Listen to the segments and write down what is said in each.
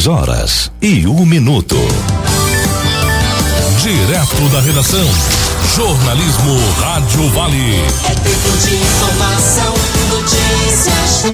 6h01. Direto da redação, jornalismo Rádio Vale. É tempo de informação, notícias.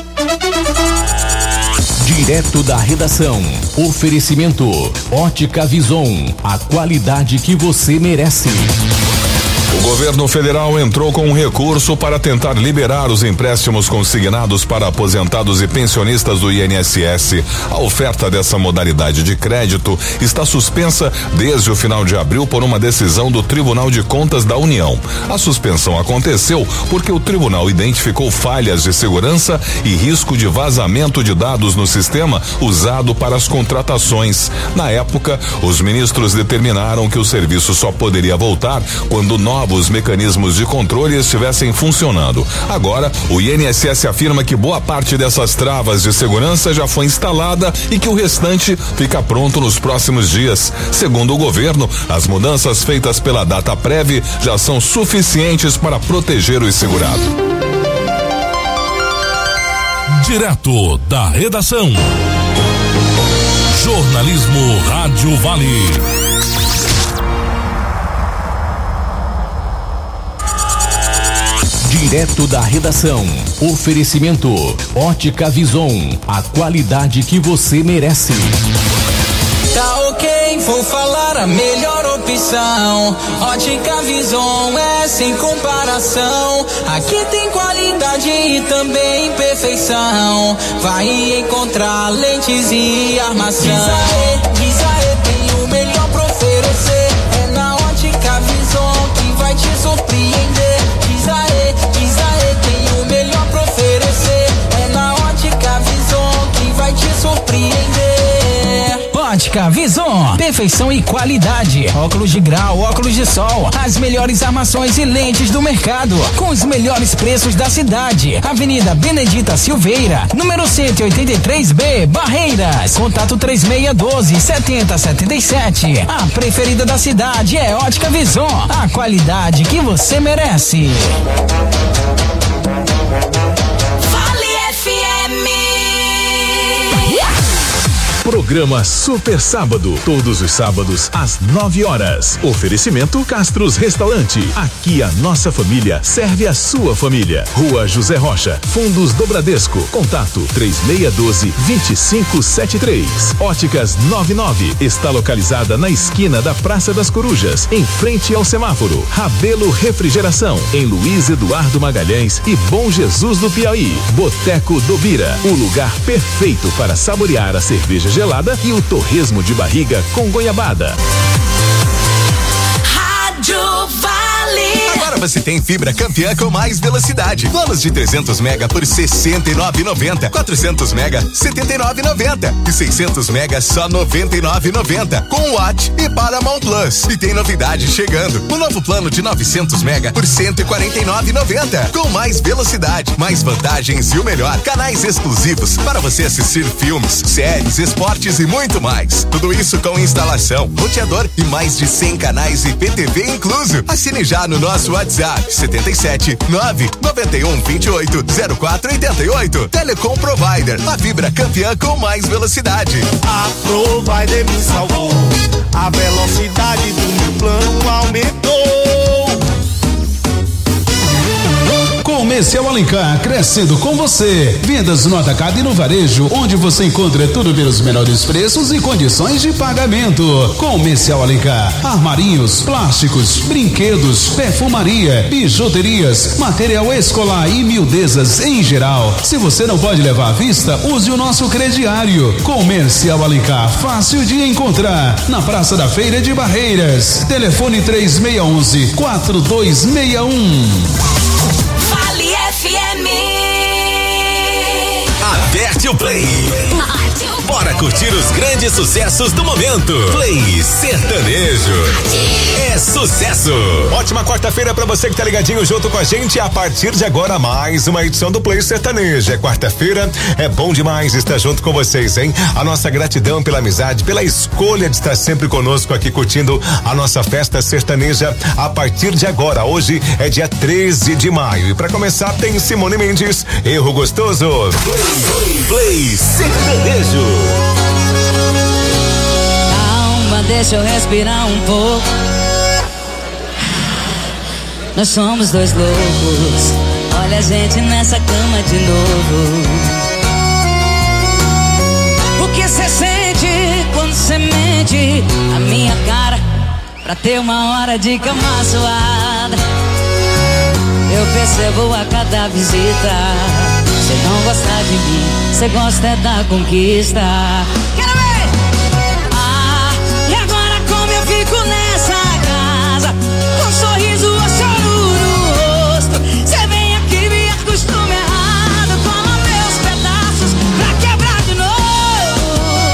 Direto da redação, oferecimento Ótica Vison, a qualidade que você merece. O governo federal entrou com um recurso para tentar liberar os empréstimos consignados para aposentados e pensionistas do INSS. A oferta dessa modalidade de crédito está suspensa desde o final de abril por uma decisão do Tribunal de Contas da União. A suspensão aconteceu porque o tribunal identificou falhas de segurança e risco de vazamento de dados no sistema usado para as contratações. Na época, os ministros determinaram que o serviço só poderia voltar quando novos mecanismos de controle estivessem funcionando. Agora, o INSS afirma que boa parte dessas travas de segurança já foi instalada e que o restante fica pronto nos próximos dias. Segundo o governo, as mudanças feitas pela Dataprev já são suficientes para proteger os segurados. Direto da redação, jornalismo Rádio Vale. Direto da redação, oferecimento Ótica Vison, a qualidade que você merece. Tá ok, vou falar a melhor opção. Ótica Vison é sem comparação. Aqui tem qualidade e também perfeição. Vai encontrar lentes e armação. Diz aê, tem o melhor pra oferecer. É na Ótica Vison que vai te surpreender. Diz aê, tem o melhor pra oferecer. É na Ótica Vison que vai te surpreender. Ótica Vison, perfeição e qualidade. Óculos de grau, óculos de sol, as melhores armações e lentes do mercado, com os melhores preços da cidade. Avenida Benedita Silveira, número 183B, Barreiras. Contato 3612-7077. A preferida da cidade é Ótica Vison, a qualidade que você merece. Programa Super Sábado, todos os sábados às 9h. Oferecimento Castros Restaurante. Aqui a nossa família serve a sua família. Rua José Rocha, Fundos do Bradesco. Contato 3612-2573. Óticas 99 está localizada na esquina da Praça das Corujas, em frente ao semáforo. Rabelo Refrigeração, em Luiz Eduardo Magalhães e Bom Jesus do Piauí. Boteco do Bira, o lugar perfeito para saborear a cerveja gelada e o torresmo de barriga com goiabada. Rádio Vale. Agora você tem fibra campeã com mais velocidade. Planos de 300 mega por R$ 69,90. 400 mega, R$ 79,90. E 600 mega, só R$ 99,90. Com Watt e Paramount Plus. E tem novidade chegando. O novo plano de 900 mega por R$ 149,90. Com mais velocidade, mais vantagens e o melhor, canais exclusivos para você assistir filmes, séries, esportes e muito mais. Tudo isso com instalação, roteador e mais de 100 canais IPTV incluso. Assine já no nosso WhatsApp 77 991 28 0488. Telecom Provider, a fibra campeã com mais velocidade. A Provider me salvou. A velocidade do meu plano aumentou. Comercial Alencar, crescendo com você. Vendas no atacado e no varejo, onde você encontra tudo pelos menores preços e condições de pagamento. Comercial Alencar, armarinhos, plásticos, brinquedos, perfumaria, bijuterias, material escolar e miudezas em geral. Se você não pode levar à vista, use o nosso crediário. Comercial Alencar, fácil de encontrar, na Praça da Feira de Barreiras. Telefone 3611-4261. FM. Aperte o play. Bora curtir os grandes sucessos do momento. Play Sertanejo. É sucesso. Ótima quarta-feira pra você que tá ligadinho junto com a gente. A partir de agora, mais uma edição do Play Sertanejo. É quarta-feira, é bom demais estar junto com vocês, hein? A nossa gratidão pela amizade, pela escolha de estar sempre conosco aqui curtindo a nossa festa sertaneja a partir de agora. Hoje é dia 13 de maio e pra começar tem Simone Mendes, Erro Gostoso. Play Sertanejo. Calma, deixa eu respirar um pouco. Nós somos dois loucos. Olha a gente nessa cama de novo. O que cê sente quando cê mente a minha cara pra ter uma hora de cama suada? Eu percebo a cada visita. Cê não gosta de mim, cê gosta é da conquista. Quero ver! Ah, e agora como eu fico nessa casa, com um sorriso ou choro no rosto? Cê vem aqui, me acostuma errado, coma meus pedaços pra quebrar de novo.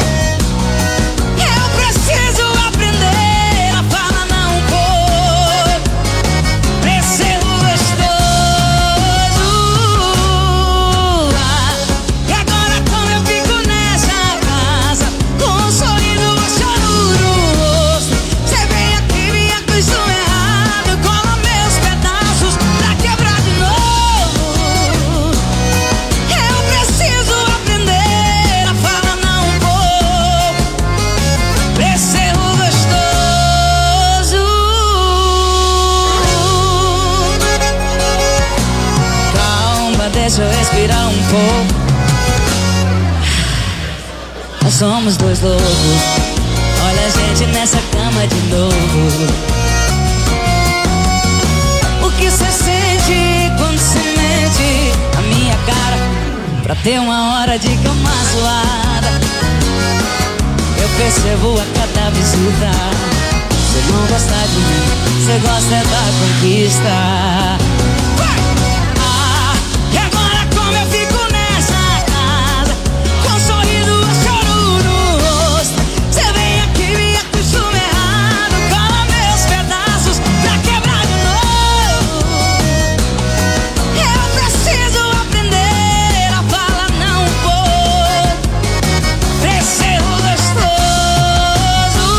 Eu preciso aprender a falar não um pouco, pra ser gostoso. E agora como eu fico nessa casa, com um sorriso ou choro no rosto? Cê vem aqui, me acostuma errado, coma meus pedaços pra quebrar de novo. Eu preciso aprender a falar não um pouco, pra ser gostoso. Calma, deixa eu respirar um pouco. Nós somos dois loucos. Olha a gente nessa cama de novo. O que cê sente quando cê mente a minha cara pra ter uma hora de cama suada? Eu percebo a cada visita. Cê não gosta de mim, cê gosta é da conquista. Ah, e agora como eu fico nessa casa, com um sorriso ou choro no rosto? Cê vem aqui, me acostuma errado, cola meus pedaços pra quebrar de novo. Eu preciso aprender a falar não um pouco, pra ser gostoso.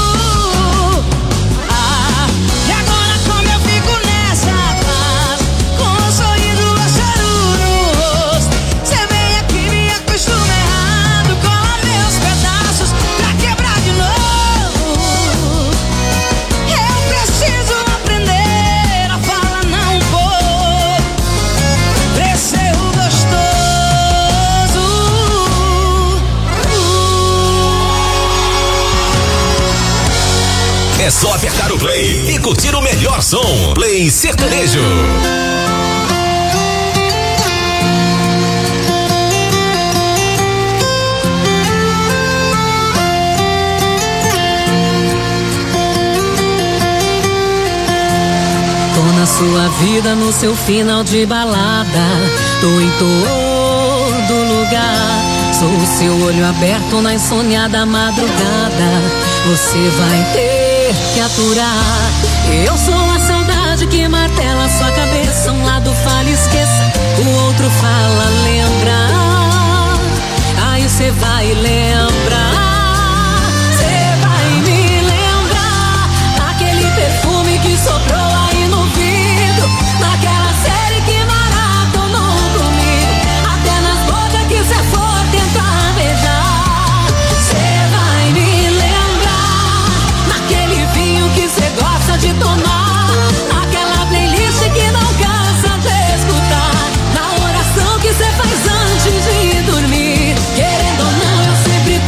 Ah, e agora como eu fico nessa casa, com um sorriso ou choro no rosto? Cê vem aqui, me acostuma errado, cola meus pedaços pra quebrar de novo. Eu preciso aprender a falar não um pouco, pra ser gostoso. É só apertar o play e curtir o melhor som. Play Sertanejo. Tô na sua vida, no seu final de balada. Tô em todo lugar. Sou o seu olho aberto na insônia madrugada. Você vai ter que aturar. Eu sou a saudade que martela sua cabeça. Um lado fala esqueça, o outro fala lembra. Aí cê vai lembrar. Cê vai me lembrar daquele perfume que soprou aí no vidro, naquela série que maratonou comigo, até nas bocas que cê for tentar beijar. Cê vai me lembrar naquele vinho que cê gosta de tomar, naquela playlist que não cansa de escutar, na oração que cê faz antes de dormir. Querendo ou não, eu sempre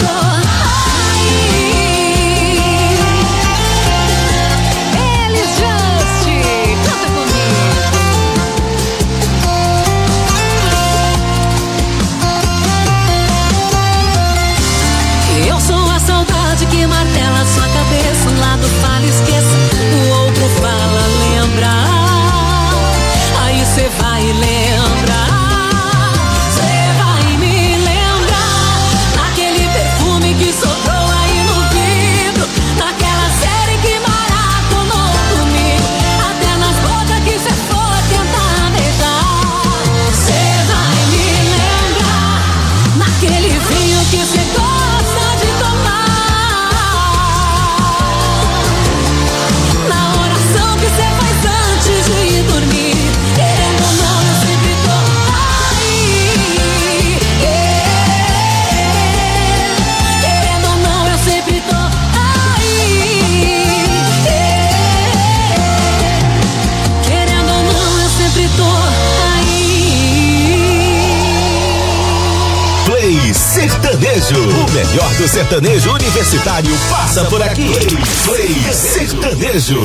Sertanejo. O melhor do sertanejo universitário passa por aqui. Play Sertanejo.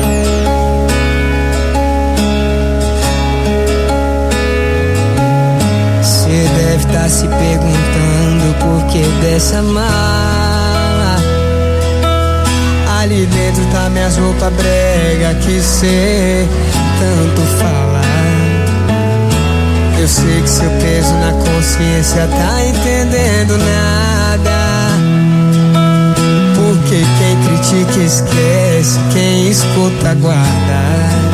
Você deve estar se perguntando por que dessa mala. Ali dentro tá minhas roupas brega que cê tanto fala. Eu sei que seu peso na consciência tá entendendo nada. Porque quem critica esquece, quem escuta guarda.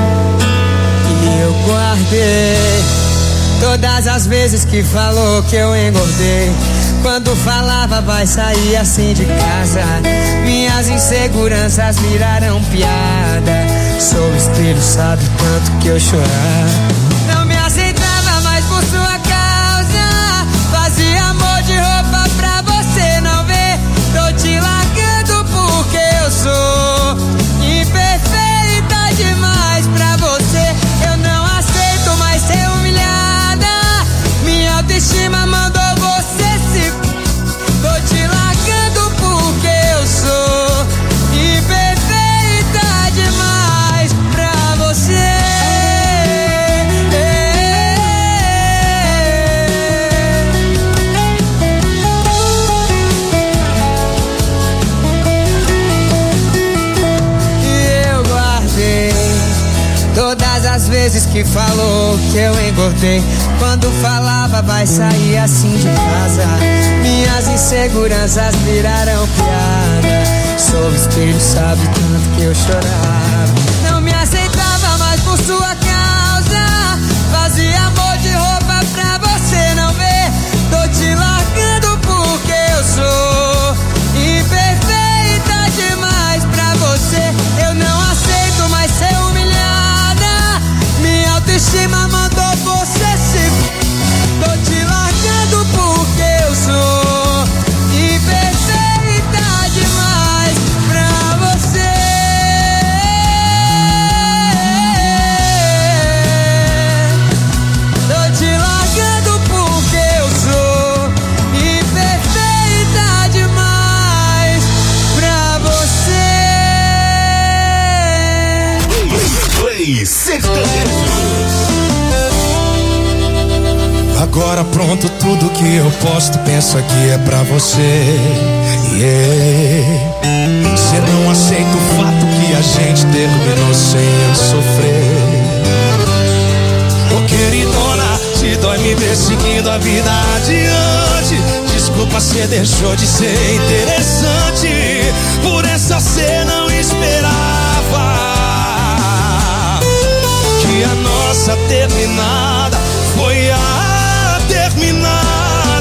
E eu guardei todas as vezes que falou que eu engordei. Quando falava vai sair assim de casa, minhas inseguranças viraram piada. Sou espelho, sabe tanto que eu chorava. Não me aceitava mais por sua causa. Fazia amor de roupa pra você não ver. Tô te largando porque eu sou imperfeita demais pra você. Eu não aceito mais ser humilhada. Minha autoestima mandou você se... Tô te largando porque eu sou imperfeita demais pra você. E eu guardei todas as vezes que falou que eu engordei. Quando falava vai sair assim de casa, minhas inseguranças viraram piada. Sou espelho, sabe tanto que eu chorava. Não me aceitava mais por sua causa. Fazia amor de roupa pra você não ver. Tô te largando porque eu sou imperfeita demais pra você. Eu não aceito mais ser humilhada. Minha autoestima mandou você se... Tô te largando porque eu sou imperfeita demais pra você. Tô te largando porque eu sou imperfeita demais pra você. Play Sertanejo. Agora pronto, tudo que eu posto, penso aqui é pra você. Cê não aceita o fato que a gente terminou sem eu sofrer. Ô queridona, se dói me ver seguindo a vida adiante. Desculpa, cê deixou de ser interessante. Por essa cê não esperava que a nossa terminada foi a terminada.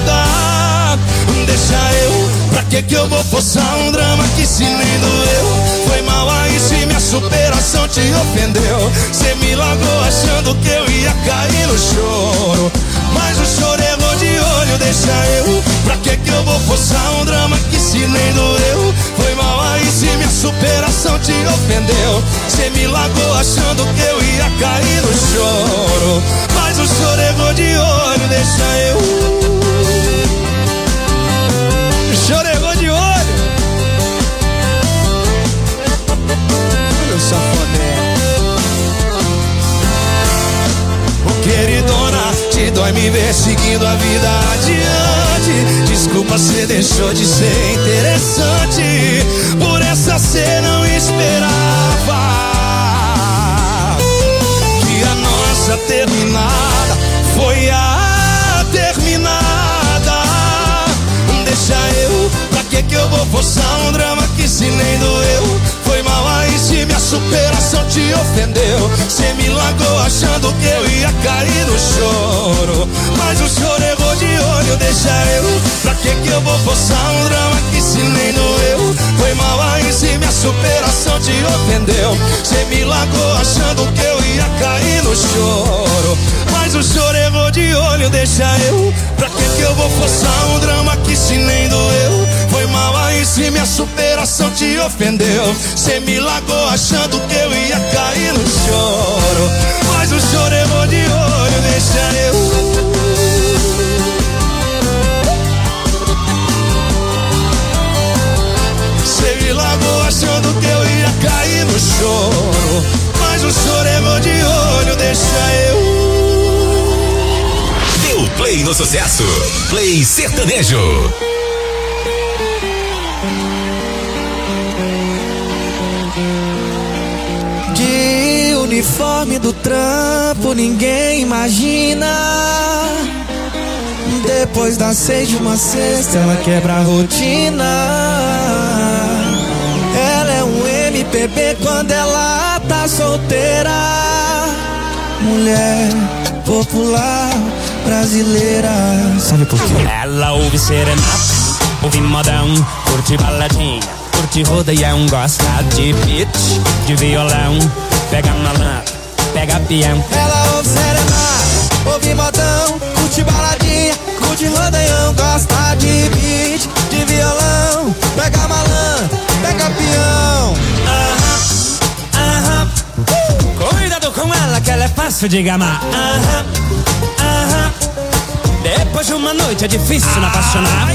Deixa eu, pra que eu vou forçar um drama que se nem doeu? Foi mal aí se minha superação te ofendeu. Cê me largou achando que eu ia cair no choro, mas o choro errou de olho. Deixa eu, pra que eu vou forçar um drama que se nem doeu? Foi mal aí se minha superação te ofendeu. Cê me largou achando que eu ia cair no choro, mas o choro errou de olho. Deixa eu, o choro errou de olho. Olha o safoné. Ô queridona, te dói me ver seguindo a vida adiante. Desculpa, cê deixou de ser interessante. Por essa cê não esperava que a nossa terminada foi a terminada. Deixa eu, pra que eu vou forçar um drama que se nem doeu? Foi mal aí se minha superação te ofendeu. Cê me largou achando que eu ia cair no choro, mas o choro errou de olho. Deixa eu, pra que eu vou forçar um drama que se nem doeu? Foi mal aí se minha superação te ofendeu. Cê me largou achando que eu ia cair no choro, mas o choro errou de olho. Deixa eu, pra que eu vou forçar um drama que se nem doeu? Foi mal aí se minha superação te ofendeu. Cê me largou achando que eu ia cair no choro, mas o choro errou de olho. Deixa eu, no sucesso. Play Sertanejo. De uniforme do trampo ninguém imagina. Depois das 6 de uma sexta ela quebra a rotina. Ela é um MPB quando ela tá solteira. Mulher popular brasileira. Sabe por quê? Ela ouve serenata, ouve modão, curte baladinha, curte rodeião, gosta de beat, de violão, pega malandro, pega peão. Ela ouve serenata, ouve modão, curte baladinha, curte rodeião, gosta de beat, de violão, pega malandro, pega peão. Cuidado com ela que ela é fácil de gamar. Depois de uma noite é difícil não apaixonar.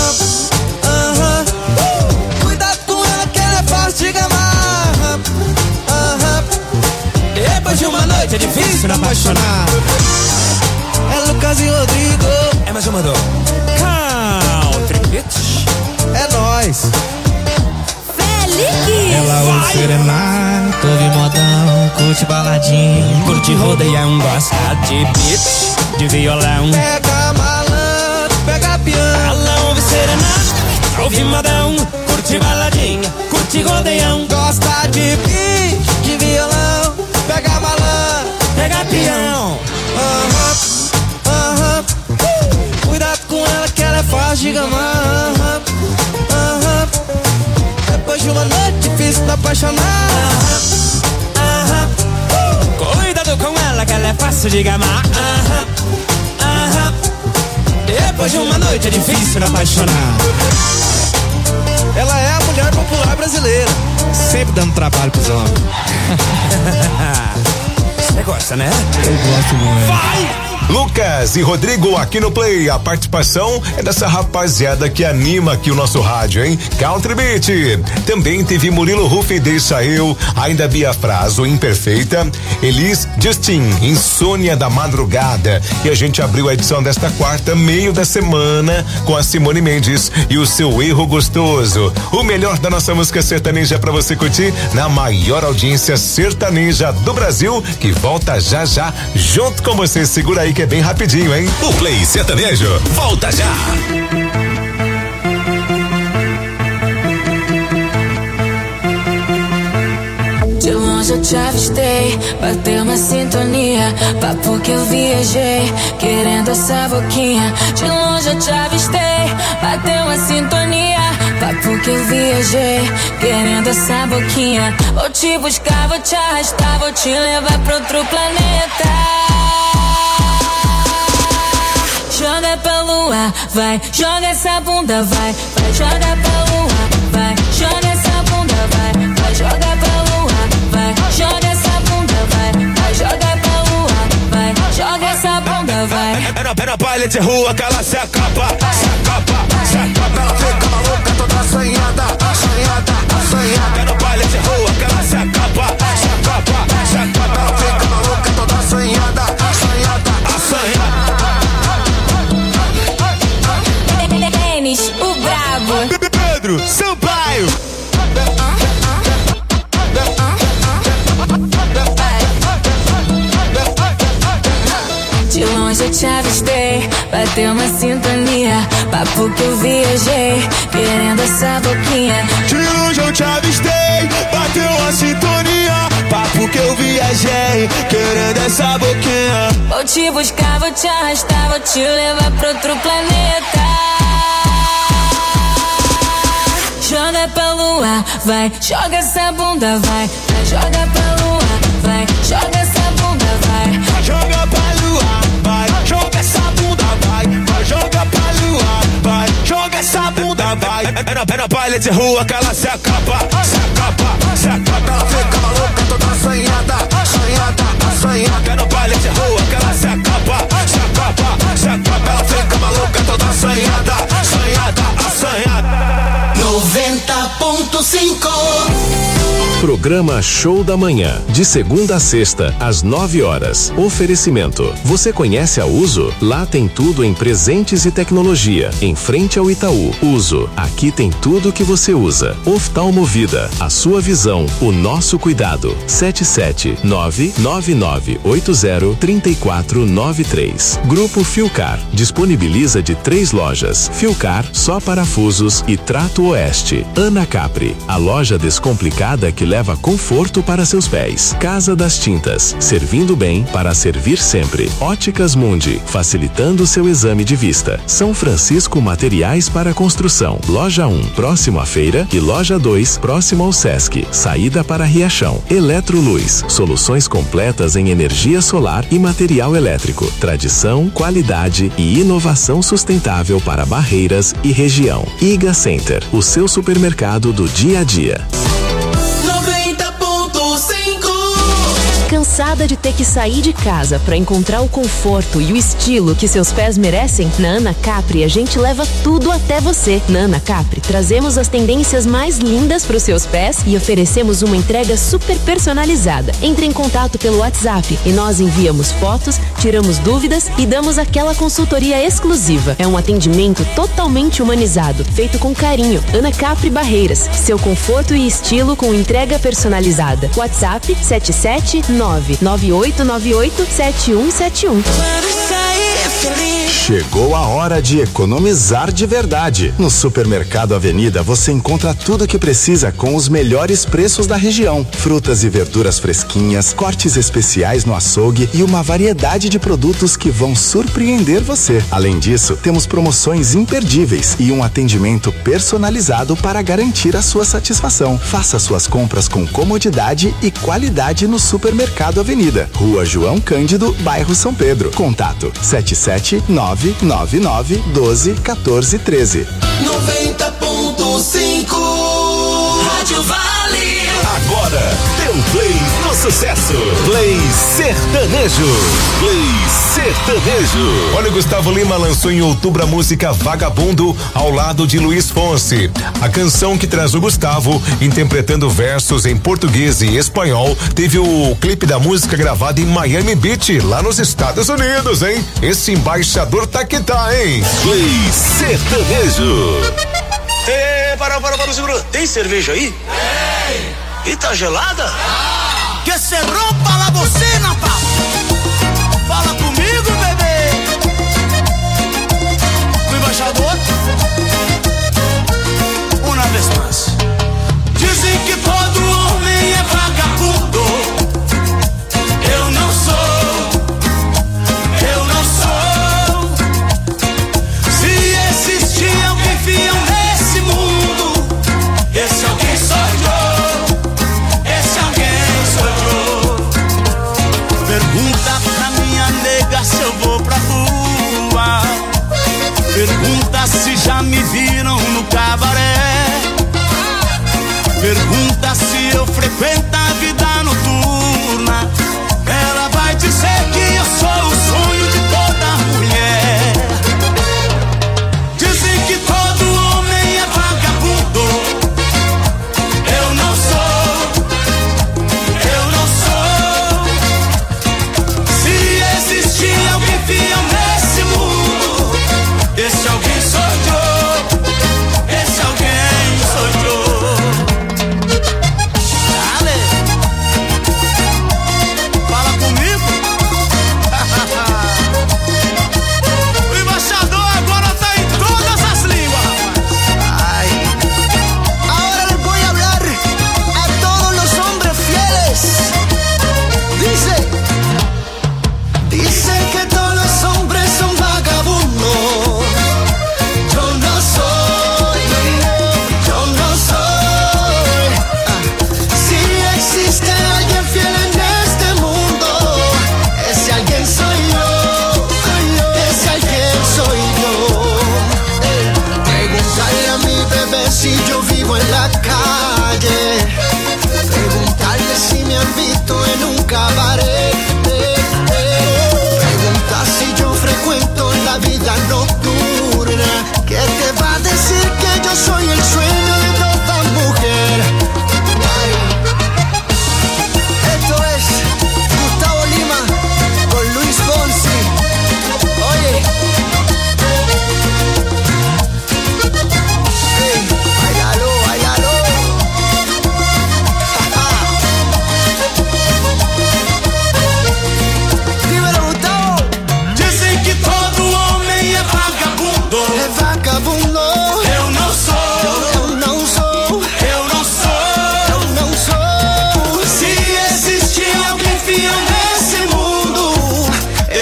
Cuidado com ela que ela é fácil de gamar. Depois de uma noite é difícil não apaixonar. É Lucas e Rodrigo. É mais uma dor. Country Bitch. É nóis. Ela ouve serenata, ouve modão, curte baladinha, curte rodeião, gosta de beat, de violão, pega malandro, pega peão. Ela ouve serenata, ouve modão, curte baladinha, curte rodeião, gosta de beat, de violão, pega malandro, pega peão. Cuidado com ela que ela é fácil de gamar. Depois de uma noite difícil de apaixonar. Cuidado com ela que ela é fácil de gamar. Depois de uma noite é difícil de apaixonar. Ela é a mulher popular brasileira, sempre dando trabalho pros homens. Você gosta, né? Eu gosto muito. Vai! Lucas e Rodrigo aqui no Play. A participação é dessa rapaziada que anima aqui o nosso rádio, hein? Country Beat. Também teve Murilo Ruff e Deixa Eu, ainda Bia Fraso, Imperfeita, Elis Justin, Insônia da Madrugada. E a gente abriu a edição desta quarta, meio da semana, com a Simone Mendes e o seu Erro Gostoso. O melhor da nossa música sertaneja pra você curtir na maior audiência sertaneja do Brasil, que volta já já junto com você. Segura aí que é bem rapidinho, hein? O Play Sertanejo volta já. De longe eu te avistei, bateu uma sintonia, papo que eu viajei, querendo essa boquinha. De longe eu te avistei, bateu uma sintonia, papo que eu viajei, querendo essa boquinha. Vou te buscar, vou te arrastar, vou te levar pra outro planeta. Joga pra lua, vai, joga essa bunda, vai, vai, joga pra lua, vai, joga essa bunda, vai, vai, joga pra lua, vai, joga essa bunda, vai, vai, joga pra lua, vai, joga essa bunda, vai. É na baile de rua que ela se acaba, se acaba, se acaba. Ela fica maluca, toda assanhada, assanhada, assanhada. É no baile de rua que ela se acaba, se acaba, se acaba. Ela fica maluca, toda assanhada, assanhada, assanhada. O brabo Pedro Sampaio. De longe eu te avistei, bateu uma sintonia, papo que eu viajei, querendo essa boquinha. De longe eu te avistei, bateu uma sintonia, papo que eu viajei, querendo essa boquinha. Vou te buscar, vou te arrastar, vou te levar pra outro planeta. Joga pra lua, vai, joga essa bunda, vai, vai, joga pra lua, vai, joga essa bunda, vai. Joga pra lua, vai, joga essa bunda, vai, vai, joga pra lua, vai, joga essa bunda, vai. É na baile de rua que ela se acaba, se acaba, se acaba. Ela fica maluca, toda assanhada, assanhada, assanhada. É no baile de rua que ela se acaba, se acaba, se acaba. Ela fica maluca, toda assanhada, assanhada, assanhada. 90.5 Programa Show da Manhã, de segunda a sexta, às 9 horas. Oferecimento. Você conhece a Uso? Lá tem tudo em presentes e tecnologia. Em frente ao Itaú. Uso. Aqui tem tudo que você usa. Oftalmovida. A sua visão, o nosso cuidado. 77999803493. Grupo Filcar. Disponibiliza de 3 lojas. Filcar, só parafusos e Trato Oeste. Ana Capri. A loja descomplicada que leva conforto para seus pés. Casa das Tintas, servindo bem para servir sempre. Óticas Mundi, facilitando seu exame de vista. São Francisco Materiais para Construção. Loja 1, próximo à feira, e Loja 2, próximo ao Sesc. Saída para Riachão. Eletroluz, soluções completas em energia solar e material elétrico. Tradição, qualidade e inovação sustentável para Barreiras e região. Iga Center, o seu supermercado do dia a dia. Cansada de ter que sair de casa para encontrar o conforto e o estilo que seus pés merecem? Na Ana Capri a gente leva tudo até você. Na Ana Capri trazemos as tendências mais lindas para os seus pés e oferecemos uma entrega super personalizada. Entre em contato pelo WhatsApp e nós enviamos fotos, tiramos dúvidas e damos aquela consultoria exclusiva. É um atendimento totalmente humanizado, feito com carinho. Ana Capri Barreiras, seu conforto e estilo com entrega personalizada. WhatsApp 77998987171. Chegou a hora de economizar de verdade. No Supermercado Avenida você encontra tudo o que precisa com os melhores preços da região. Frutas e verduras fresquinhas, cortes especiais no açougue e uma variedade de produtos que vão surpreender você. Além disso, temos promoções imperdíveis e um atendimento personalizado para garantir a sua satisfação. Faça suas compras com comodidade e qualidade no Supermercado Avenida. Rua João Cândido, bairro São Pedro. Contato 77999121413. 90.5 Rádio Vale. Agora tem um play no sucesso. Play sertanejo. Play sertanejo. Olha, o Gustavo Lima lançou em outubro a música Vagabundo ao lado de Luiz Fonsi. A canção que traz o Gustavo interpretando versos em português e espanhol teve o clipe da música gravado em Miami Beach, lá nos Estados Unidos, hein? Esse embaixador tá que tá, hein? Play sertanejo. Para, segura. Tem cerveja aí? Tem. E tá gelada? Ah. Que se rompa la bocina, pa. Fala comigo, bebê. O embaixador. Uma vez mais. Dizem que todo homem é vagabundo. Eu não sou. Se existir alguém fiel nesse mundo, esse alguém sou eu. Esse alguém sou eu.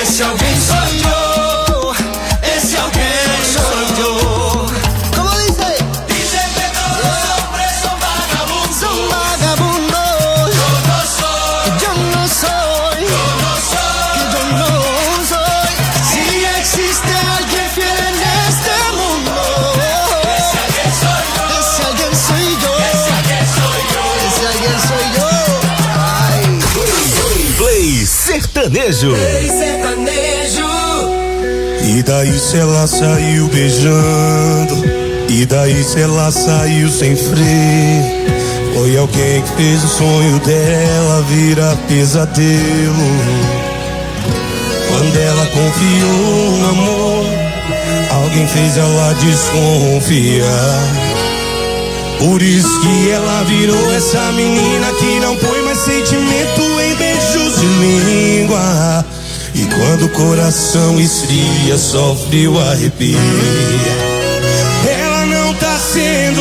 Esse alguém sonhou, esse alguém sonhou. Como dice? Dice que todos los hombres son vagabundos. Son vagabundos. Yo no soy. Yo no soy. Yo no soy. Si existe alguien fiel en este mundo, Ese alguien soy yo. ese alguien soy yo. Ese alguien soy yo. Ese alguien soy yo. Ay. Play Sertanejo. Play sertanejo. E daí se ela saiu beijando, e daí se ela saiu sem freio. Foi alguém que fez o sonho dela virar pesadelo. Quando ela confiou no amor, alguém fez ela desconfiar. Por isso que ela virou essa menina que não põe mais sentimento em beijos de língua. E quando o coração esfria, sofre o arrepio. Ela não tá sendo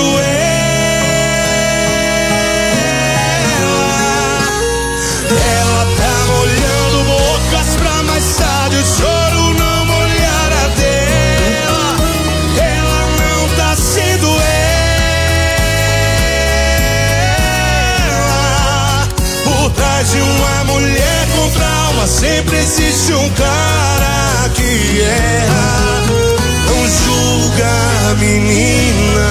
ela tá molhando bocas pra mais tarde o choro não molhar a dela. Ela não tá sendo ela. Por trás de uma mulher com trauma sempre existe um cara que erra. Não julga a menina.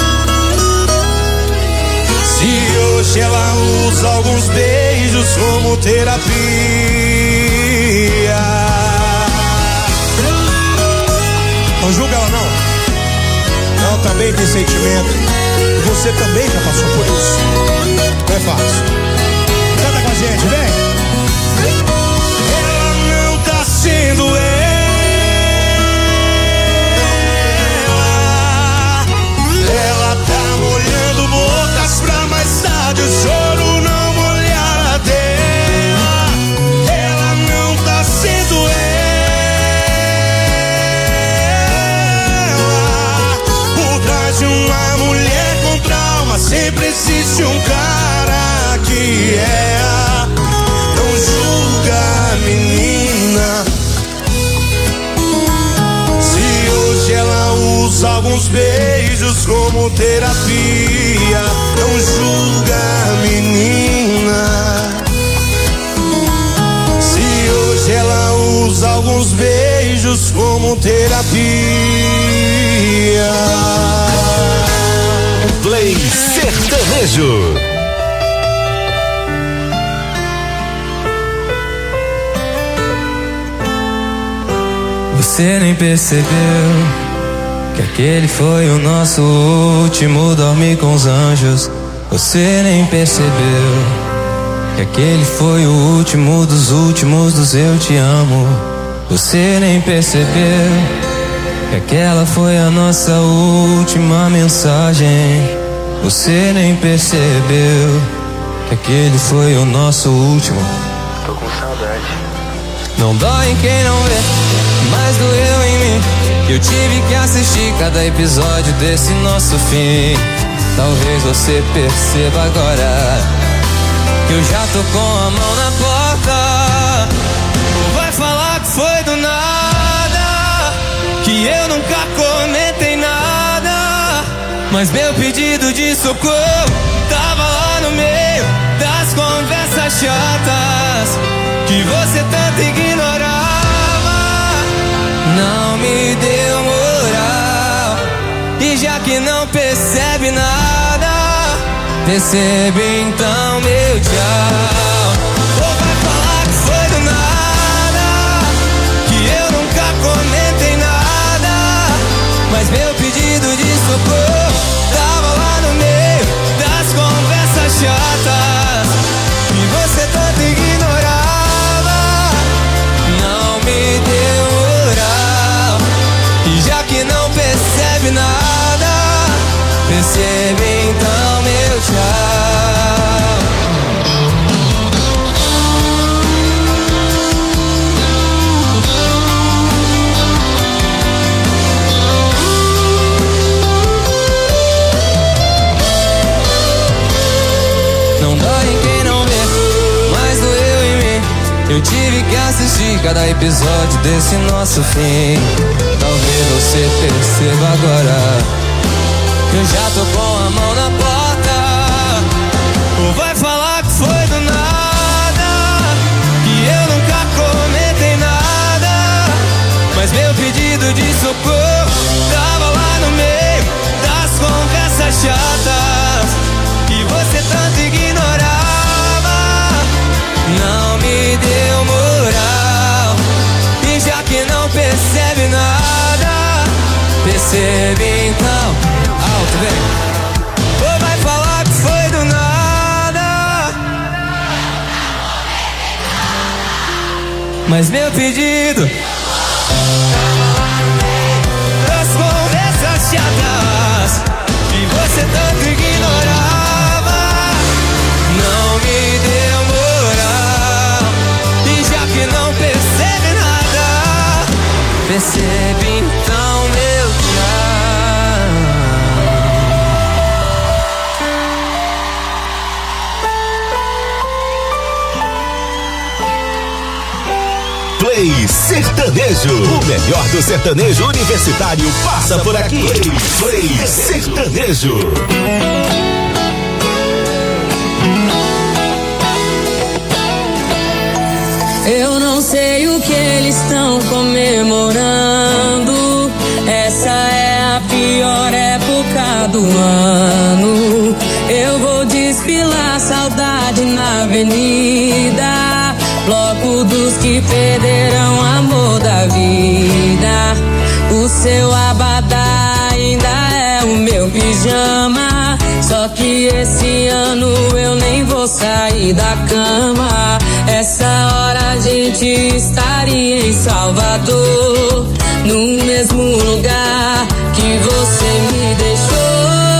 Se hoje ela usa alguns beijos como terapia. Não julga ela não. Ela também tem sentimento. Você também já passou por isso. Não é fácil. Canta com a gente, vem. Ela não tá sendo ela tá molhando bocas pra mais tarde o choro não molhar a dela. Ela não tá sendo ela. Por trás de uma mulher com trauma sempre existe um cara que erra. Não julga a menina. Se hoje ela usa alguns beijos como terapia, não julga a menina. Se hoje ela usa alguns beijos como terapia. Play Sertanejo. Você nem percebeu que aquele foi o nosso último dormir com os anjos. Você nem percebeu que aquele foi o último dos últimos dos eu te amo. Você nem percebeu que aquela foi a nossa última mensagem. Você nem percebeu que aquele foi o nosso último. Tô com saudade. Não dói em quem não vê, mas doeu em mim. Eu tive que assistir cada episódio desse nosso fim. Talvez você perceba agora que eu já tô com a mão na porta. Ou vai falar que foi do nada, que eu nunca comentei nada. Mas meu pedido de socorro tava lá no meio das conversas chatas que você tanto ignorava. Não me deu moral. E já que não percebe nada, percebe então meu tchau. Ou vai falar que foi do nada, que eu nunca comentei nada. Mas meu pedido de socorro tava lá no meio das conversas chatas que você tanto ignorava. Não me deu moral. E já que não percebe nada, percebe então meu tchau. Eu tive que assistir cada episódio desse nosso fim. Talvez você perceba agora que eu já tô com a mão na porta. Ou vai falar que foi do nada, que eu nunca comentei nada, mas meu pedido de socorro tava lá no meio das conversas chatas que você tanto ignorava. Não me deu moral, e já que não percebe nada, percebe então. Alto, vem. Ou vai falar que foi do nada, mas meu pedido das conversas chatas que você tanto ignorava não me deu moral, e já que não percebe nada, percebe então meu tchau. Play Sertanejo, o melhor do sertanejo universitário passa por aqui. Play Sertanejo. Eu não sei o que eles estão comemorando. Essa é a pior época do ano. Eu vou desfilar saudade na avenida, bloco dos que perderam o amor da vida. O seu abadá ainda é o meu pijama, só que esse ano eu nem vou sair da cama. Essa hora a gente estaria em Salvador, no mesmo lugar que você me deixou.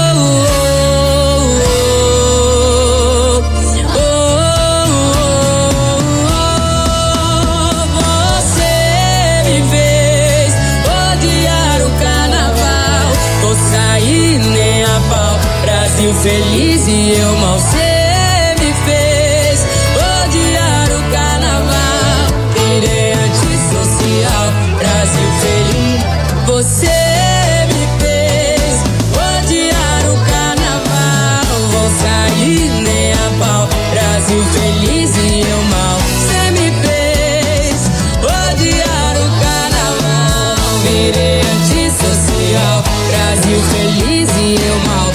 Feliz e eu mal, cê me fez odiar o carnaval. Virei antissocial, Brasil feliz. Você me fez odiar o carnaval. Vou sair nem a pau, Brasil feliz e eu mal, cê me fez odiar o carnaval. Virei antissocial, Brasil feliz e eu mal.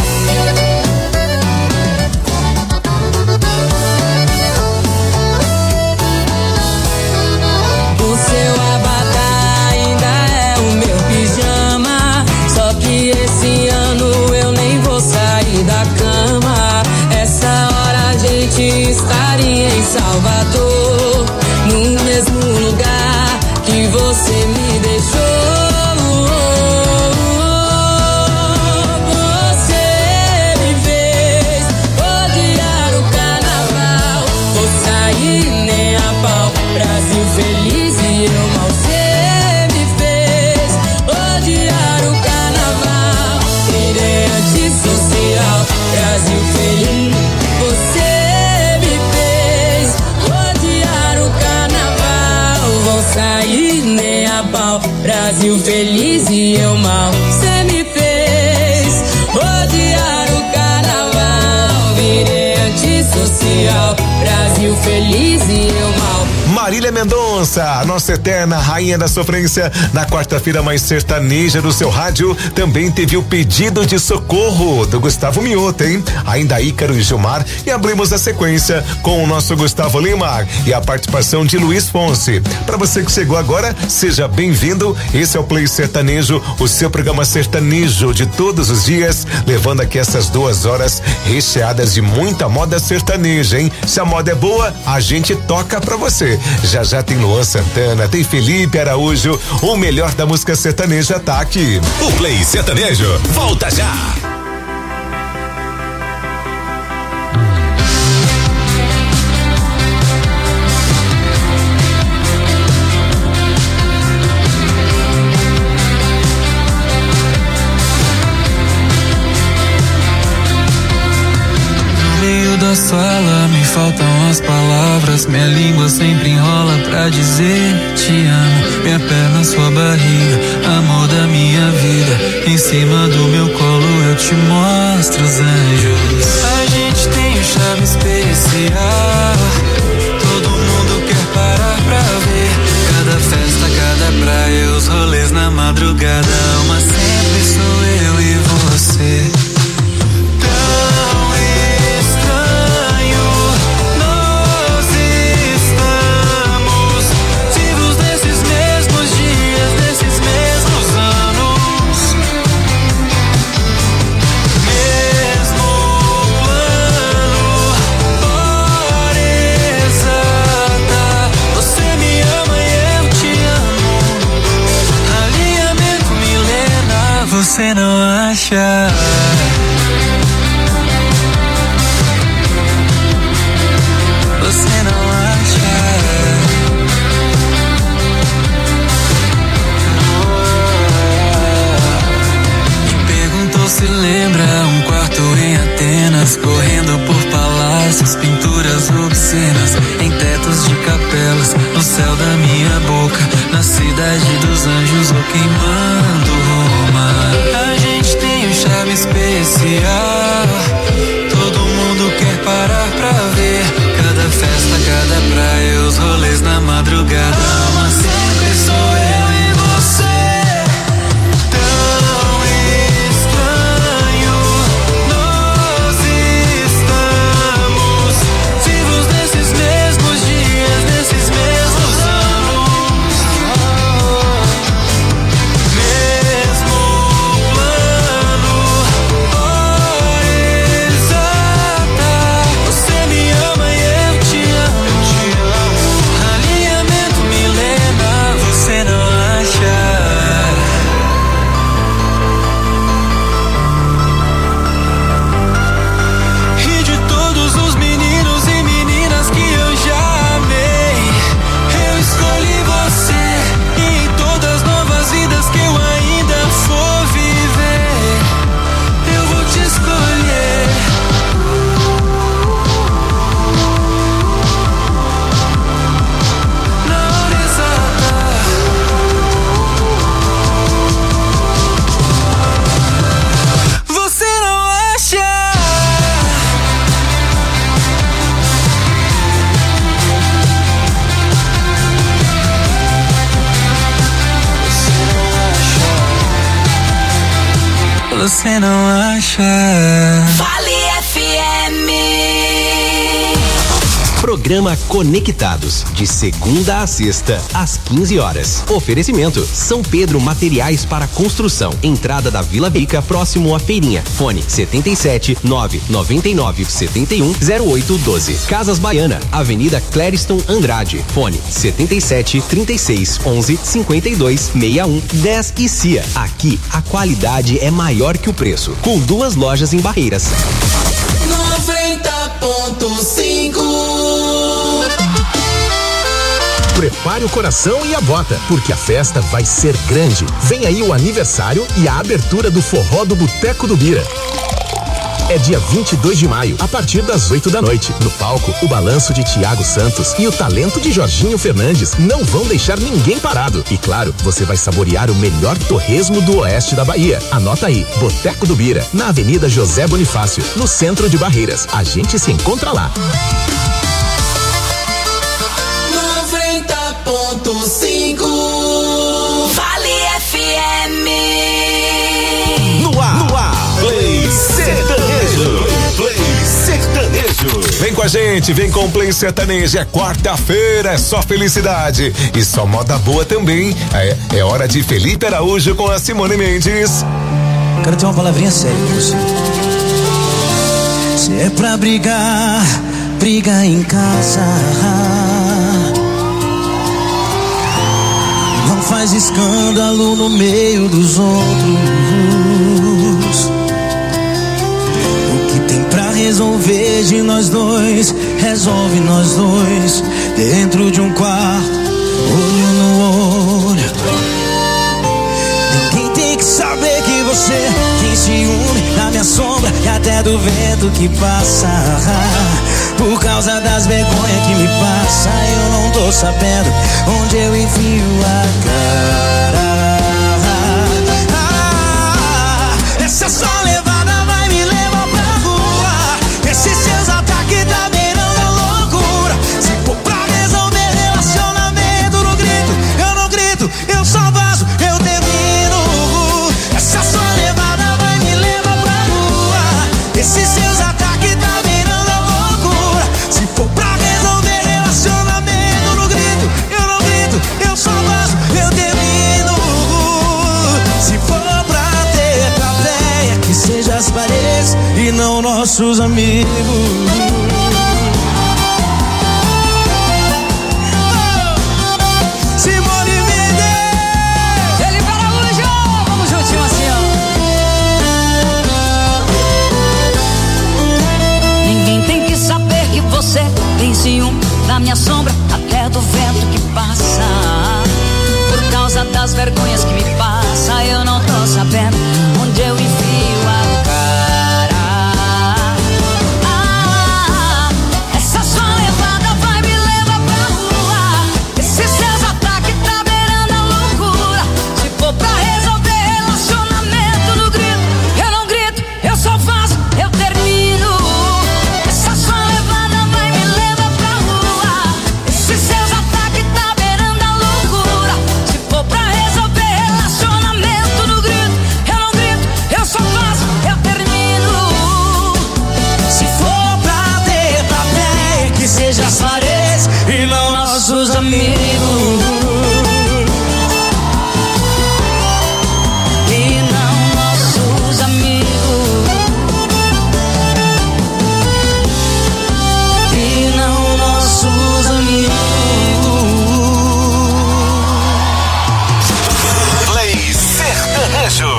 Estaria em Salvador, no mesmo lugar que você me deixou. Você me fez odiar o carnaval. Vou sair nem a pau, Brasil feliz e eu mal. Você me fez odiar o carnaval. Virei antissocial, Brasil feliz. Você sair nem a pau, Brasil feliz e eu mal. Cê me fez odiar o carnaval. Virei antissocial, Brasil feliz e eu mal. Marília Mendonça, nossa eterna rainha da sofrência, na quarta-feira mais sertaneja do seu rádio, também teve o pedido de socorro do Gustavo Mioto, hein? Ainda Ícaro e Gilmar, e abrimos a sequência com o nosso Gustavo Lima e a participação de Luiz Fonsi. Para você que chegou agora, seja bem-vindo. Esse é o Play Sertanejo, o seu programa sertanejo de todos os dias, levando aqui essas 2 horas recheadas de muita moda sertaneja, hein? Se a moda é boa, a gente toca pra você. Já já tem Luan Santana, tem Felipe Araújo, o melhor da música sertaneja tá aqui. O Play Sertanejo volta já. No meio da sala me faltam as palavras palavras, minha língua sempre enrola pra dizer te amo. Minha perna, sua barriga, amor da minha vida. Em cima do meu colo eu te mostro os anjos. A gente tem um charme especial, todo mundo quer parar pra ver. Cada festa, cada praia, os rolês na madrugada. Uma sempre sou eu e você. Você não acha? Você não acha? Me perguntou se lembra um quarto em Atenas, correndo por palácios, pinturas obscenas, em tetos de capelas, no céu da minha boca, na cidade dos anjos ou queimando Roma. A gente tem um charme especial, todo mundo quer parar pra ver. Cada festa, cada praia, os rolês na madrugada. Mas sempre sou eu e você. Tão estranho, nós estamos vivos nesses mesmos dias, nesses mesmos anos. Mesmo plano, hora exata. Você me ama e eu te amo. Alinhamento milenar, você não acha? E de todos os meninos e meninas que eu já amei, eu escolhi você. E em todas as novas vidas que eu ainda for viver, eu vou te escolher. Na hora exata. Você não acha? Você não acha? Vale FM. Programa Conectados, de segunda a sexta, às 15 horas. Oferecimento: São Pedro Materiais para Construção. Entrada da Vila Bica, próximo à Feirinha. Fone: 77 999 71 08 12. Casas Baiana, Avenida Clériston Andrade. Fone: 77 36 11 52 61 10 e CIA. Aqui, a qualidade é maior que o preço. Com 2 lojas em Barreiras. 90.5. Prepare o coração e a bota, porque a festa vai ser grande. Vem aí o aniversário e a abertura do Forró do Boteco do Bira. É dia 22 de maio, a partir das 8 da noite. No palco, o balanço de Thiago Santos e o talento de Jorginho Fernandes não vão deixar ninguém parado. E claro, você vai saborear o melhor torresmo do oeste da Bahia. Anota aí, Boteco do Bira, na Avenida José Bonifácio, no centro de Barreiras. A gente se encontra lá. 90.5 Vale FM. No ar, Play Sertanejo. Play Sertanejo. Vem com a gente, vem com o Play Sertanejo. É quarta-feira, é só felicidade e só moda boa também. É hora de Felipe Araújo com a Simone Mendes. Quero ter uma palavrinha séria com você. Se é pra brigar, briga em casa. Não faz escândalo no meio dos outros. O que tem pra resolver de nós dois, resolve nós dois. Dentro de um quarto, olho no olho. Ninguém tem que saber que você tem ciúme da minha sombra e até do vento que passa. Por causa causa das vergonhas que me passa, eu não tô sabendo onde eu enfio a cara. Essa só levada vai me levar pra rua. Esses seus ataques tá beirando a loucura. Se for pra resolver relacionamento, não grito, eu não grito, eu só vazo, eu termino. Essa só levada vai me levar pra rua. Esses seus ataques tá beirando a loucura. Se for pra resolver relacionamento, não grito, eu não grito, eu só vazo, eu termino. Se for pra ter plateia, que seja as paredes e não nossos amigos. Simone Mendes, Felipe Araújo, vamos juntinho assim, ó. Ninguém tem que saber que você tem ciúme da minha sombra, até do vento que passa. Por causa das vergonhas que me passa, eu não tô sabendo onde eu enfio a cara. Essa sua levada vai me levar pra rua. Esses seus ataques tá beirando a loucura. Se for pra resolver relacionamento, no grito, eu não grito, eu só faço, eu termino. Essa sua levada vai me levar pra rua. Esses seus ataques tá beirando a loucura. Se for pra resolver relacionamento, no grito, eu não grito, eu só faço, eu termino. se for pra ter plateia, que seja as paredes e não nossos amigos. E não nossos amigos. E não nossos amigos. Play Sertanejo.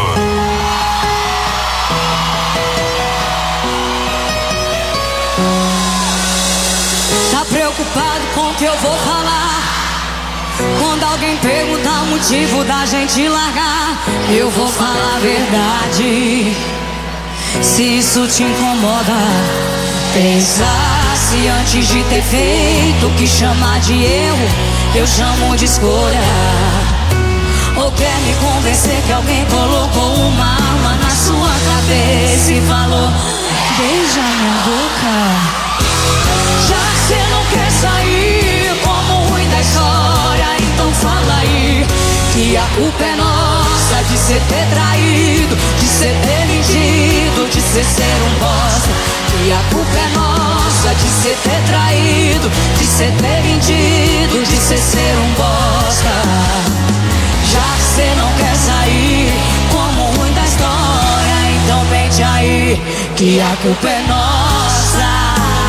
Tá preocupado com o que eu vou falar? Quando alguém perguntar o motivo da gente largar, eu vou falar a verdade. Se isso te incomoda, pensasse antes de ter feito. O que chamar de erro, eu chamo de escolha. Ou quer me convencer que alguém colocou uma arma na sua cabeça e falou: beija minha boca. Já que cê não quer sair como ruim da história, então fala aí que a culpa é nossa de cê ter traído, de cê ter mentido, de cê ser um bosta. Que a culpa é nossa de cê ter traído, de cê ter mentido, de cê ser um bosta. Já que cê não quer sair como ruim da história, então mente aí que a culpa é nossa.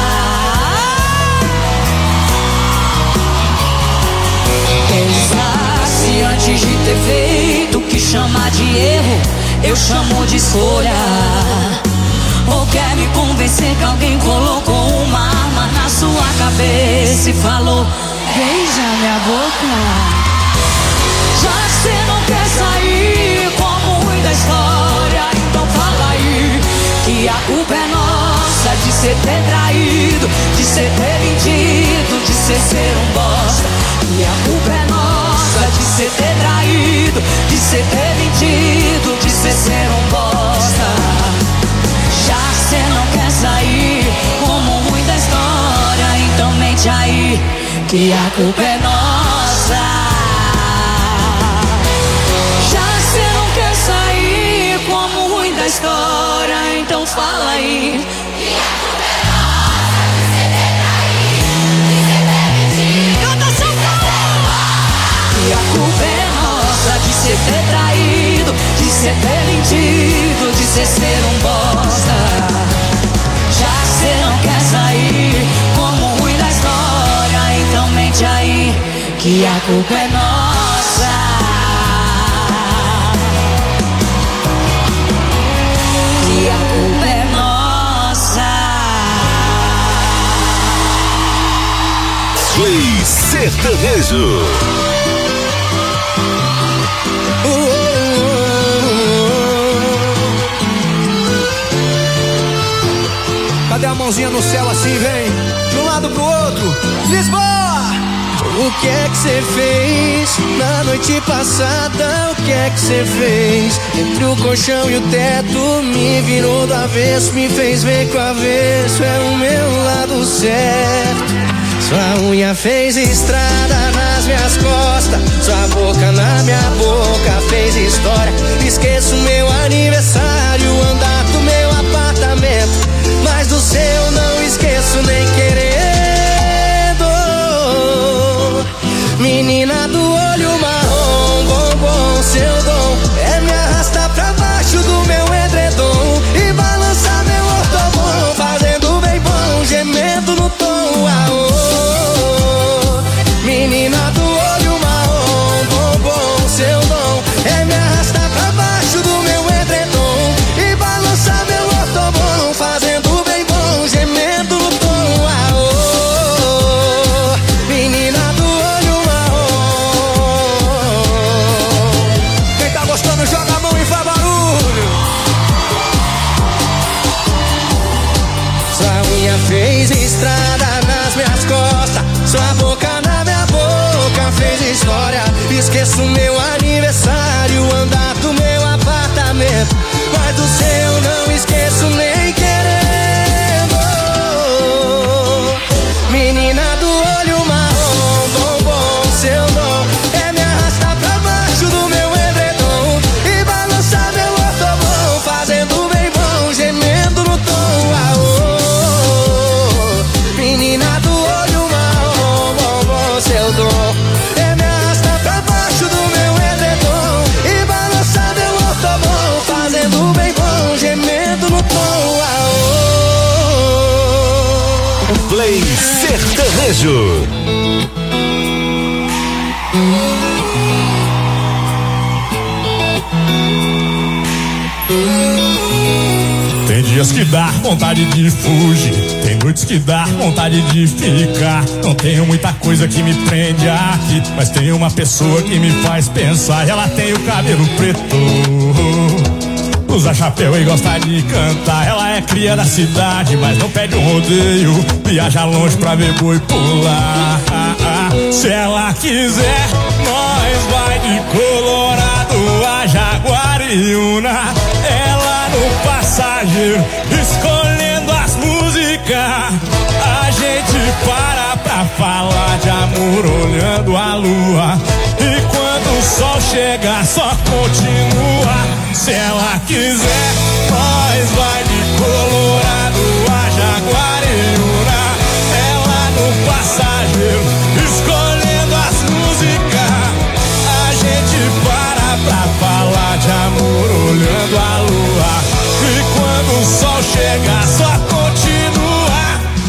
Pensasse antes de ter feito. O que chamar de erro, eu chamo de escolha. Ou quer me convencer que alguém colocou uma arma na sua cabeça e falou: beija minha boca. Já que cê não quer sair como ruim da história, então fala aí que a culpa é nossa de cê ter traído, de cê ter mentido, de cê ser um bosta. E a culpa é nossa de cê ter traído, de cê ter mentido, de cê ser um bosta. Já que cê não quer sair como ruim da história, então mente aí que a culpa é nossa. Já que cê não quer sair como ruim da história, então fala aí que a culpa é nossa de cê ter traído, de cê ter mentido. Canta São Paulo! Que a culpa é nossa de cê ter traído, de cê ter mentido, de cê ser um bosta. Já que cê não quer sair como ruim da história, então mente aí que a culpa é nossa. Que a culpa é nossa. Play Sertanejo. Cadê a mãozinha no céu assim, vem? De um lado o que é que você fez? Na noite passada, o que é que você fez? Entre o colchão e o teto, me virou do avesso, me fez ver que o avesso é o meu lado certo. Sua unha fez estrada nas minhas costas, sua boca na minha boca fez história. Esqueço meu aniversário, andar do meu apartamento, mas do seu não esqueço nem querendo. Menina do olho marrom, bombom, seu dom é me arrastar pra baixo do meu edredom e balançar meu ortobom, fazendo bem bom, gemendo no tom. Menina do olho marrom, bombom, seu dom é me arrastar pra baixo do meu edredom e balançar meu ortobom, fazendo bem bom, gemendo no tom. Menina do olho marrom. Quem tá gostando joga a mão e faz barulho. Sua unha fez estrada nas minhas costas, sua boca na minha boca fez história. Esqueço meu aniversário, andar do meu apartamento, mas do seu não esqueço nem querendo. Menina do olho marrom, bombom, seu dom é me arrastar pra baixo do meu edredom e balançar meu ortobom, fazendo bem bom, gemendo no tom. Menina do olho marrom, bombom, seu dom é me arrastar pra baixo do meu edredom e balançar meu ortobom, fazendo bem bom, gemendo no tom. Play Sertanejo. Tem dias que dá vontade de fugir, tem noites que dá vontade de ficar. Não tenho muita coisa que me prende aqui, mas tem uma pessoa que me faz pensar. Ela tem o cabelo preto, usa chapéu e gosta de cantar. Ela é cria da cidade, mas não pede um rodeio, viaja longe pra ver boi pular. Se ela quiser, nós vai de Colorado a Jaguariúna. Ela no passageiro, escolhendo as músicas. A gente pra falar de amor, olhando a lua. E quando o sol chega, só continua. Se ela quiser, nós vai de Colorado a Jaguariúna. Ela no passageiro, escolhendo as músicas. A gente pra falar de amor, olhando a lua. E quando o sol chega, só continua.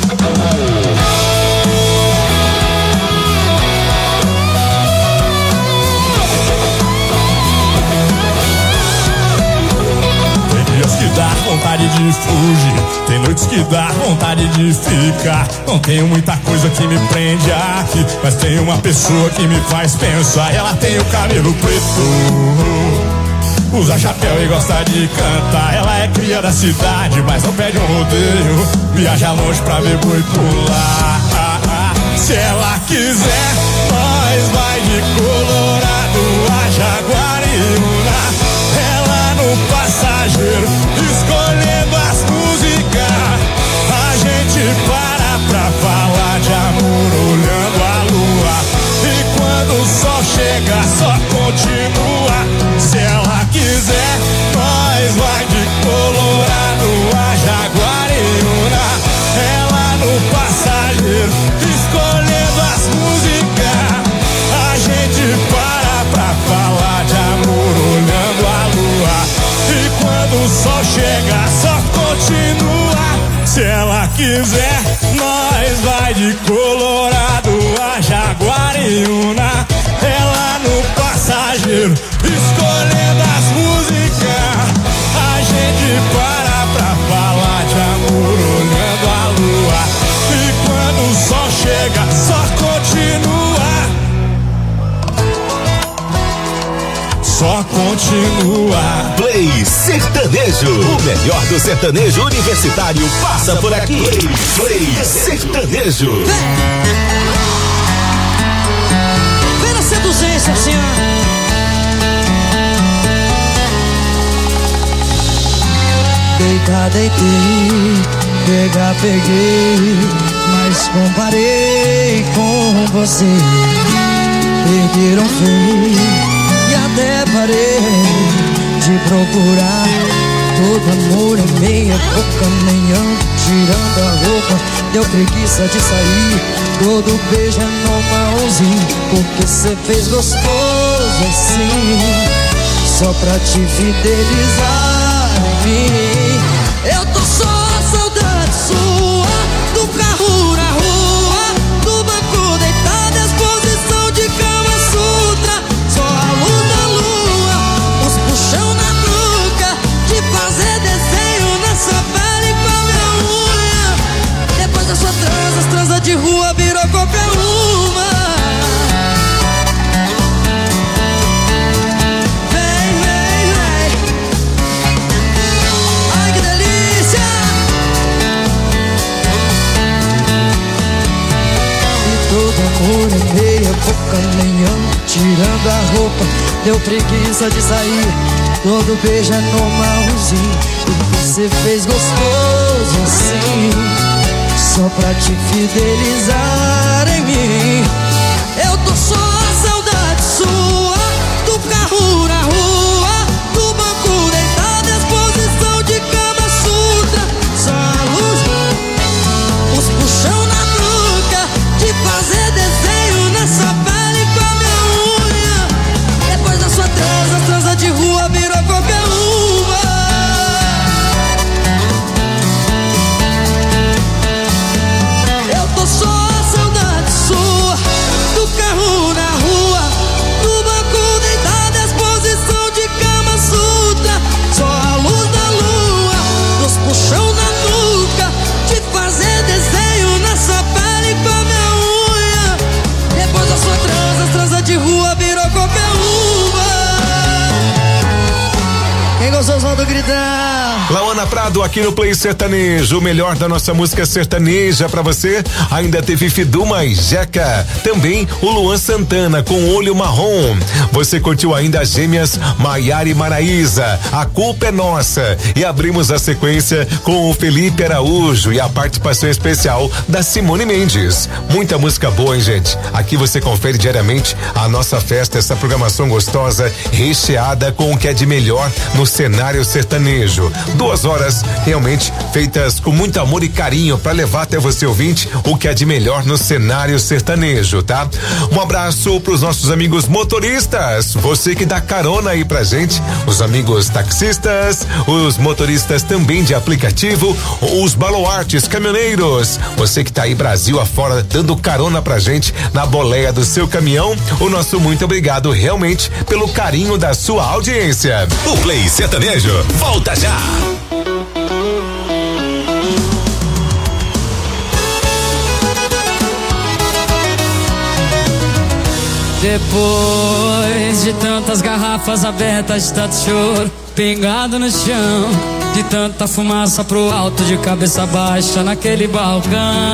Tem dias que dá vontade de fugir, tem noites que dá vontade de ficar. Não tenho muita coisa que me prende aqui, mas tem uma pessoa que me faz pensar. Ela tem o cabelo preto, usa chapéu e gosta de cantar. Ela é cria da cidade, mas não pede um rodeio, viaja longe pra ver boi pular. Se ela quiser, nós vai de Colorado a Jaguariúna. Ela no passageiro, escolhendo as músicas. A gente pra falar de amor, olhando a lua. E quando o sol chega, só continua. Se ela quiser, nós vai de Colorado a Jaguariúna. Ela no passageiro, escolhendo as músicas. A gente pra falar de amor, olhando a lua. E quando o sol chega, só continua. Se ela quiser, nós vai de Colorado a Jaguariúna. Ela no passageiro, escolhendo as músicas. A gente pra falar de amor, olhando a lua. E quando o sol chega, só continua. Só continua. Play Sertanejo. O melhor do sertanejo universitário passa por aqui. Play Sertanejo. C200, assim, ó. Deitar, deitei, pegar, peguei, mas comparei com você. Perderam feio e até parei de procurar. Todo amor é meia boca, manhã, tirando a roupa. Deu preguiça de sair, todo beijo é normalzinho, porque cê fez gostoso assim, só pra te fidelizar em mim. Eu tô só a saudade sua, do carro na rua, do banco deitado, exposição de Kama Sutra. Só a luz da lua, os puxão na nuca, de fazer desenho nessa pele com a minha unha. Depois da sua transa, as transas de rua virou qualquer uma. Amor é meia boca, lenhão, tirando a roupa. Deu preguiça de sair, todo beijo é normalzinho, porque você fez gostoso assim, só pra te fidelizar em mim. Eu tô só a saudade sua, do carro na rua, do banco deitado, exposição de Kama Sutra. Só a luz, os puxão na nuca, de fazer desenho nessa pele com a minha unha. Depois da sua transa, transa de rua virou qualquer uma. Eu tô só a saudade sua, do carro na rua, do banco deitado, exposição de Kama Sutra. Só a luz da lua, dos puxão na nuca, de fazer desenho nessa pele com a minha unha. Depois da sua transa de rua virou qualquer uma. Quem gostou, solta o gritão. Lauana Prado aqui no Play Sertanejo, o melhor da nossa música sertaneja pra você. Ainda teve Fiduma e Jeca, também o Luan Santana com Olho Marrom. Você curtiu ainda as gêmeas Maiara e Maraísa, A Culpa é Nossa, e abrimos a sequência com o Felipe Araújo e a participação especial da Simone Mendes. Muita música boa, hein, gente? Aqui você confere diariamente a nossa festa, essa programação gostosa, recheada com o que é de melhor no cenário sertanejo. 2 horas realmente feitas com muito amor e carinho para levar até você, ouvinte, o que é de melhor no cenário sertanejo, tá? Um abraço pros nossos amigos motoristas, você que dá carona aí pra gente, os amigos taxistas, os motoristas também de aplicativo, os baluartes, caminhoneiros, você que tá aí Brasil afora dando carona pra gente na boleia do seu caminhão, o nosso muito obrigado realmente pelo carinho da sua audiência. O Play Sertanejo volta já. Depois de tantas garrafas abertas, de tanto choro pingado no chão, de tanta fumaça pro alto, de cabeça baixa naquele balcão,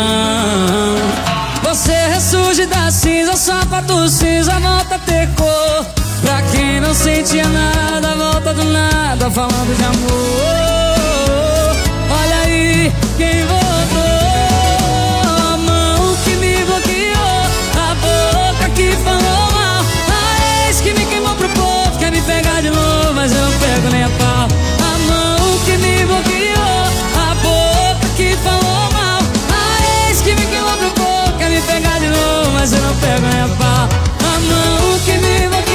você ressurge da cinza, sapato cinza, volta a ter cor. Pra quem não sentia nada, volta do nada, falando de amor. Olha aí quem voltou, a mão que me bloqueou, a boca que falou mal, a ex que me queimou pro povo, quer me pegar de novo, mas eu não pego nem a pau. A mão que me bloqueou, a boca que falou mal, a ex que me queimou pro povo, quer me pegar de novo, mas eu não pego nem a pau. A mão que me bloqueou.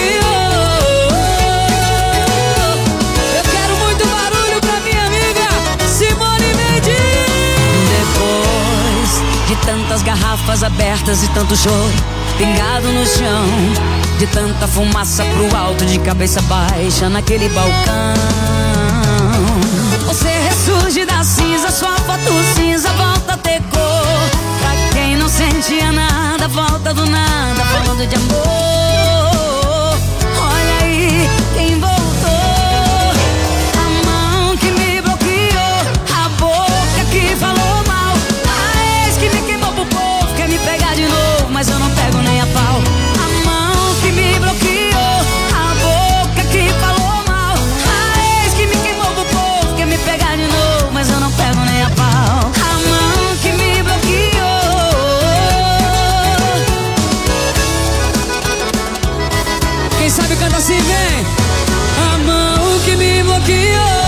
De tantas garrafas abertas e tanto choro pingado no chão, de tanta fumaça pro alto, de cabeça baixa naquele balcão, você ressurge da cinza, sua foto cinza volta a ter cor. Pra quem não sentia nada, volta do nada, falando de amor. Olha aí quem voltou, a mão que me bloqueou, a boca que falou mal, que me queimou pro povo, quer me pegar de novo, mas eu não pego nem a pau. A mão que sabe, canta assim, vem. A mão que me bloqueou,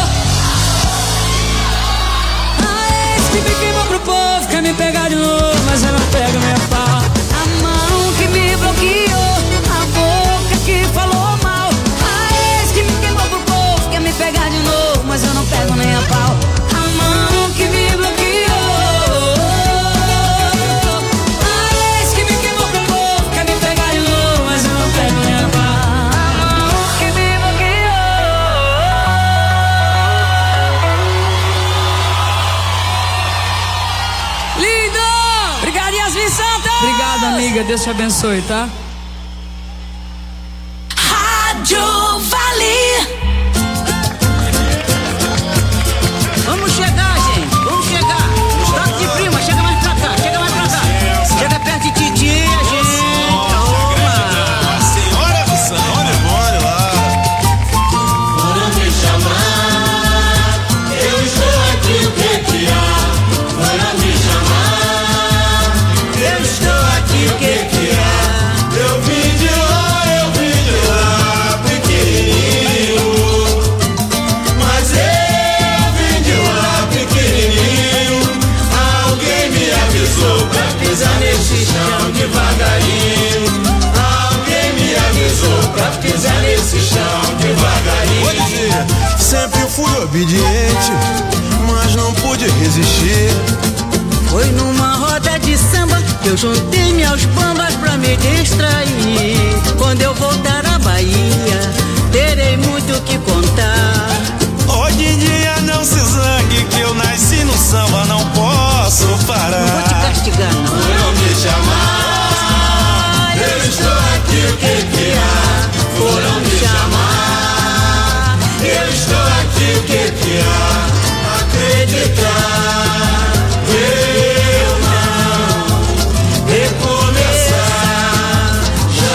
a ex que me queimou pro povo, quer me pegar de novo, mas eu não pego minha pau. A mão que me bloqueou, a boca que falou mal, a ex que me queimou pro povo, quer me pegar de novo, mas eu não pego nem a pau. A mão que me bloqueou, a ex que me queimou pro povo, quer me pegar de novo, mas eu não pego nem a pau. A mão que me bloqueou. Lindo! Obrigado, Yasmin Santa! Obrigado, amiga. Deus te abençoe, tá? Rádio Vale. Vamos chegar, gente. Vamos chegar. Toque de prima. Chega mais pra cá. Chega mais pra cá. Chega perto de titia, gente. A senhora do São Demônio lá. Foram me chamar, eu estou aqui, o que há? Foram me chamar, eu estou aqui, o que há? Eu vim de lá, pequenininho. Mas eu vim de lá, pequenininho. Alguém me avisou pra pisar nesse chão devagarinho. Alguém me avisou pra pisar nesse chão devagarinho. Vou dizer, sempre fui obediente, mas não pude resistir. Foi numa roda de samba que eu juntei-me aos bambas pra me distrair. Quando eu voltar à Bahia, terei muito o que contar. Hoje em dia não se zangue que eu nasci no samba, não posso parar. Não vou te castigar, não. Foram me chamar, eu estou aqui, o que há? Foram me chamar, eu estou aqui, o que há? Acreditar, eu não recomeçar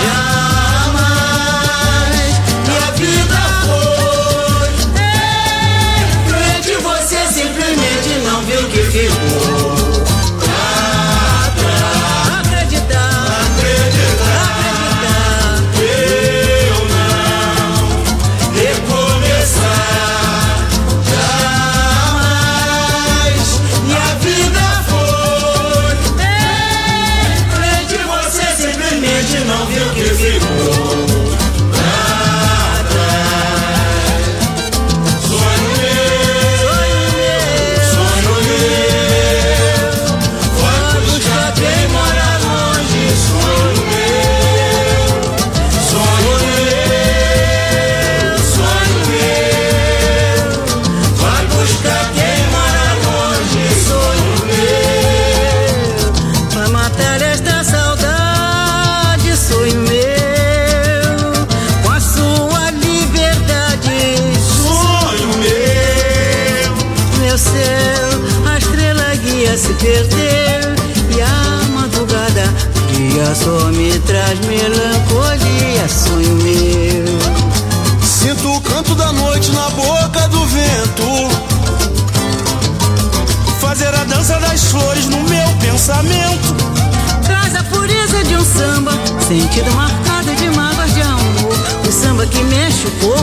jamais. Minha vida foi frente, você simplesmente não viu que ficou pra trás. Acreditar, eu não recomeçar jamais. Minha vida foi frente, você simplesmente não viu que ficou pra trás. Sonho meu, vai buscar quem mora longe. Sonho meu, vai buscar quem mora longe. Sonho meu, vai matar esta saudade. Sonho meu, com a sua liberdade. sonho meu. Meu céu, a estrela guia se perdeu e a madrugada dia só me traz melancolia. Sonho meu, Sinto o canto da noite na boca do vento, fazer a dança das flores no meu pensamento. traz a pureza de um samba, sentido marcado de mágoas de amor. O samba que mexe o corpo